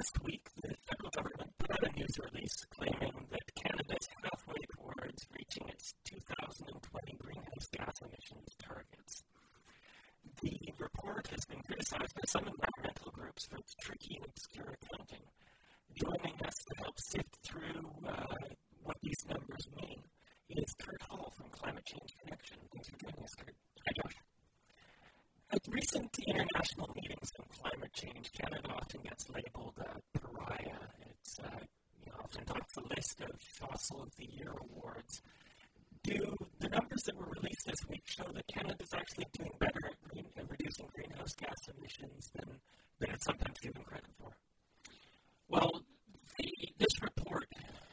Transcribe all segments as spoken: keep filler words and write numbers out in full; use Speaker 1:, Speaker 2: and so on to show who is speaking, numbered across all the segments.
Speaker 1: last week, the federal government put out a news release claiming that Canada is halfway towards reaching its two thousand twenty greenhouse gas emissions targets. The report has been criticized by some environmental groups for its tricky and obscure accounting. Joining us to help sift through uh, what these numbers mean is Kurt Hall from Climate Change Connection. Thanks for joining us, Kurt.
Speaker 2: Hi, Josh.
Speaker 1: At recent international meetings on climate change, Canada often gets labeled a pariah. It's uh, you know, often tops the list of Fossil of the Year awards. Do the numbers that were released this week show that Canada is actually doing better at, green, at reducing greenhouse gas emissions than, than it's sometimes given credit for?
Speaker 2: Well, the, this report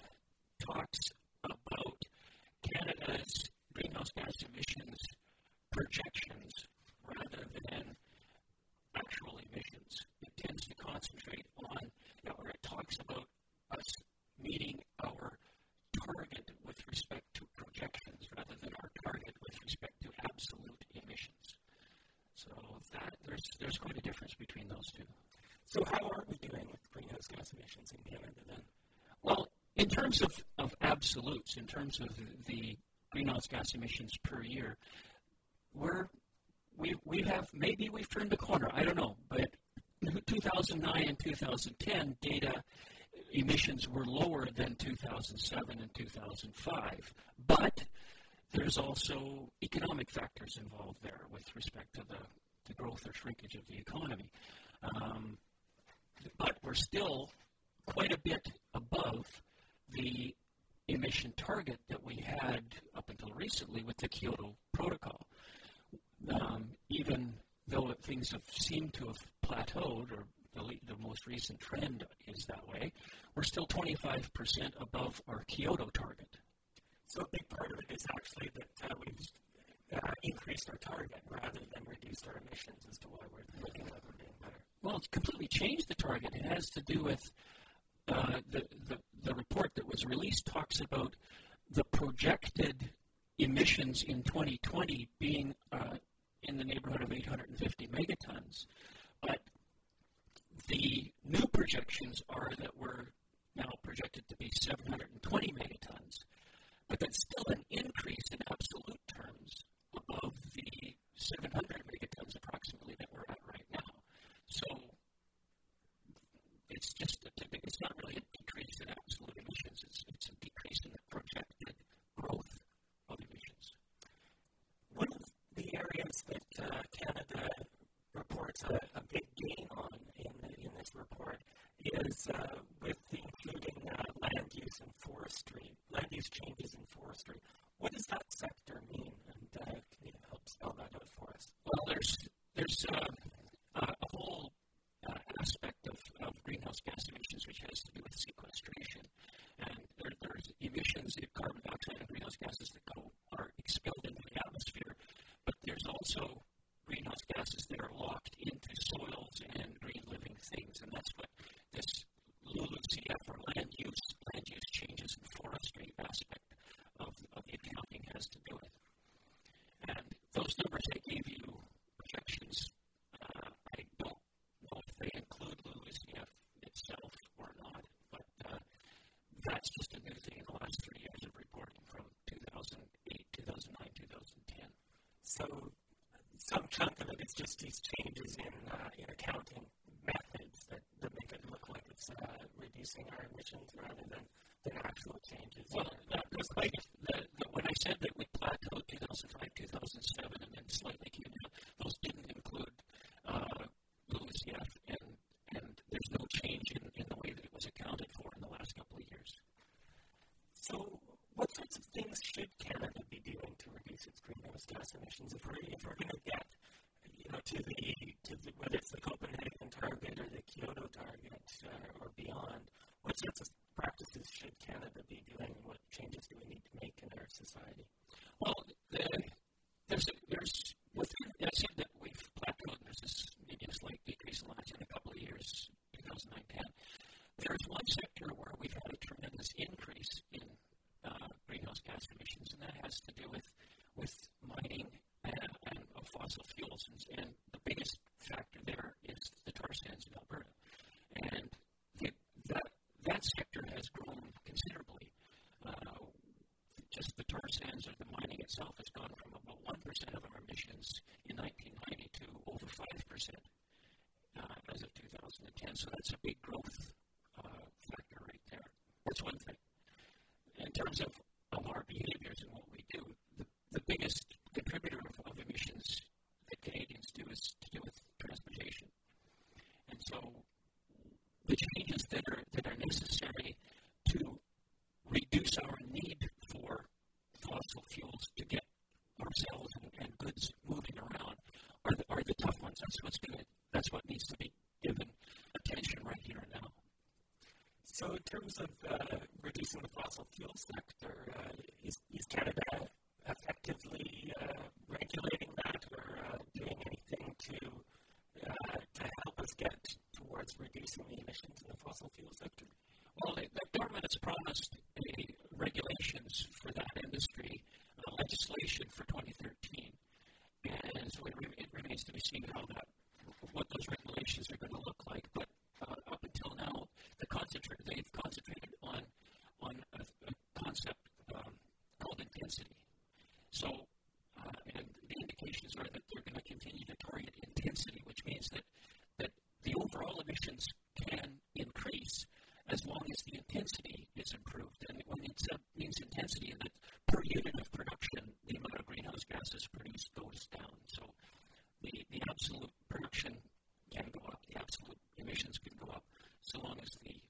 Speaker 2: talks about Canada's greenhouse gas emissions projections rather than actual emissions. It tends to concentrate on, you know, where it talks about us meeting our target with respect to projections rather than our target with respect to absolute emissions. So that there's there's quite a difference between those two.
Speaker 1: So how are we doing with greenhouse gas emissions in Canada then?
Speaker 2: Well, in terms of, of absolutes, in terms of the greenhouse gas emissions per year, we're we we have maybe we've turned a corner. I don't know, but two thousand nine and two thousand ten data emissions were lower than two thousand seven and two thousand five. But there's also economic factors involved there with respect to the, the growth or shrinkage of the economy. Um, but we're still quite a bit above the emission target that we had up until recently with the Kyoto Protocol. Um, even though things have seemed to have plateaued, or the, the most recent trend is that way, we're still twenty-five percent above our Kyoto target.
Speaker 1: So a big part of it is actually that uh, we've uh, increased our target rather than reduced our emissions as to why we're looking like we're doing better.
Speaker 2: Well, it's completely changed the target. It has to do with uh, the, the, the report that was released talks about the projected emissions in twenty twenty being uh, in the neighborhood of eight hundred fifty megatons. But the new projections are that we're now projected to be seven hundred twenty megatons. But that's still an increase in absolute terms above the seven hundred megatons approximately that we're at right now. So it's just, a, it's not really a decrease in absolute emissions, it's, it's a decrease in the projected growth of emissions.
Speaker 1: One of the areas that uh, Canada reports a, a big gain on in, in this report is uh, with including uh, land use and forestry, land use changes in forestry. What does that sector mean? And uh, can you help spell that out for us?
Speaker 2: Well, there's there's uh, uh, a whole uh, aspect of, of greenhouse gas emissions which has to do with sequestration. And there, there's emissions of carbon dioxide and greenhouse gases that go are expelled into the atmosphere, but there's also greenhouse gases that are locked into soils and green living things, and that's what this LULUCF, or land use, land use changes in forestry aspect of, of the accounting has to do with. And those numbers I gave you, projections, uh, I don't know if they include LULUCF itself or not, but uh, that's just a new thing in the last three years of reporting from two thousand eight, two thousand nine, two thousand ten.
Speaker 1: So some chunk of it is just these changes in uh, in accounting methods that, that make it look like it's uh, reducing our emissions rather than, than actual changes.
Speaker 2: Well, that was like the, the, when I said that we plateaued two thousand five, two thousand seven, and then slightly came down, those didn't include uh, LULUCF, and, and there's no change in, in the way that it was accounted for in the last couple of years.
Speaker 1: So what sorts of things should Canada be doing to reduce its greenhouse gas emissions if we're, if we're going to get you know, to the, to the, whether it's the Copenhagen target or the Kyoto target uh, or beyond, what sorts of practices should Canada be doing and what changes do we need to make in our society?
Speaker 2: Well, the, there's, a, there's within, I said that we've plateaued, there's this maybe a slight decrease in the last in a couple of years, two thousand nine ten. There's one sector where we've had a tremendous increase in uh, greenhouse gas emissions, and that has to do with, with mining and, and of fossil fuels. And, and the biggest factor there is the tar sands in Alberta. And the that sector has grown considerably. Uh, just the tar sands or the mining itself has gone from about one percent of our emissions in nineteen ninety to over five percent uh, as of two thousand ten. So that's a big growth uh, factor right there. That's one thing. In terms of, of our behaviors and what we do, the, the biggest contributor of, of emissions that Canadians do is to do with transportation. And so the changes that are that are necessary to reduce our need for fossil fuels to get ourselves and, and goods moving around are the, are the tough ones. That's what's going to that's what needs to be given attention right here and now.
Speaker 1: So in terms of uh, reducing the fossil fuel sector, uh, is, is Canada effectively uh, regulating that or uh, doing anything to uh, to help us get towards reducing the emissions in the fossil fuel sector?
Speaker 2: Well, the, the government has promised a regulations for that industry, uh, legislation for twenty thirteen, and so it, re- it remains to be seen how that, what those regulations are going to look like. But uh, up until now, the concentrate they've concentrated on on a, a concept um, called intensity. So, uh, and the indications are that they're going to continue to target intensity, which means that that the overall emissions can increase as long as the intensity is improved. And when it means intensity, that per unit of production, the amount of greenhouse gases produced goes down. So the, the absolute production can go up, the absolute emissions can go up, so long as the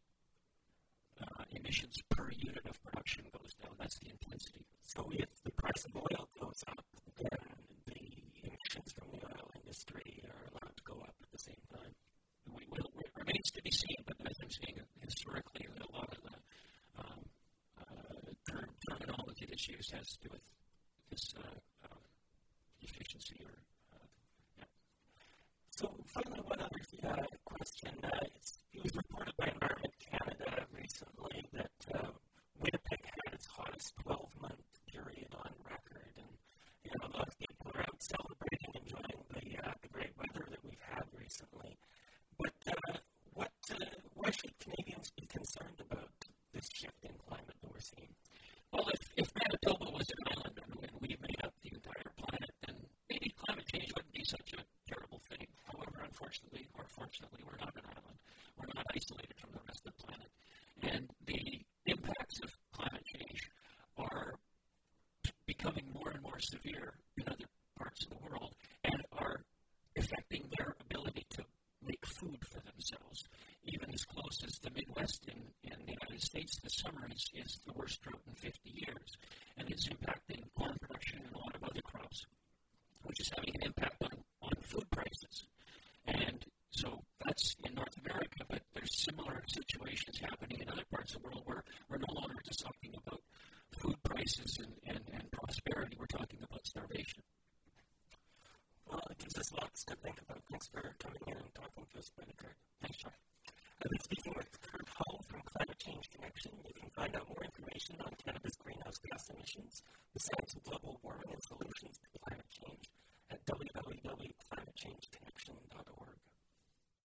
Speaker 2: uh, emissions per unit of production goes down. That's the intensity.
Speaker 1: So if the price of oil goes up, then the emissions from the oil industry are allowed to go up at the same time.
Speaker 2: We will, it remains to be seen, but as I'm saying, historically, a lot of the um, uh, term, terminology that's used has to do with this uh, uh, efficiency. Or uh, yeah.
Speaker 1: So finally, one other uh, question. Uh, it's, it was reported by Environment Canada recently that uh, Winnipeg had its hottest twelve-month period on record, and you know, a lot of people are out celebrating, enjoying the, uh, the great weather that we've had recently. But uh, what, uh, why should Canadians be concerned about this shift in climate that we're seeing?
Speaker 2: Well, if, if Manitoba was an island and we made up the entire planet, then maybe climate change wouldn't be such a terrible thing. However, unfortunately, or fortunately, we're not an island. We're not isolated from the rest of the planet. And the impacts of climate change are becoming more and more severe in other parts of the world and are affecting their ability to make food for themselves. Even as close as the Midwest in, in the United States, the summer is, is the worst drought in fifty years, and it's impacting corn production and a lot of other crops, which is having an impact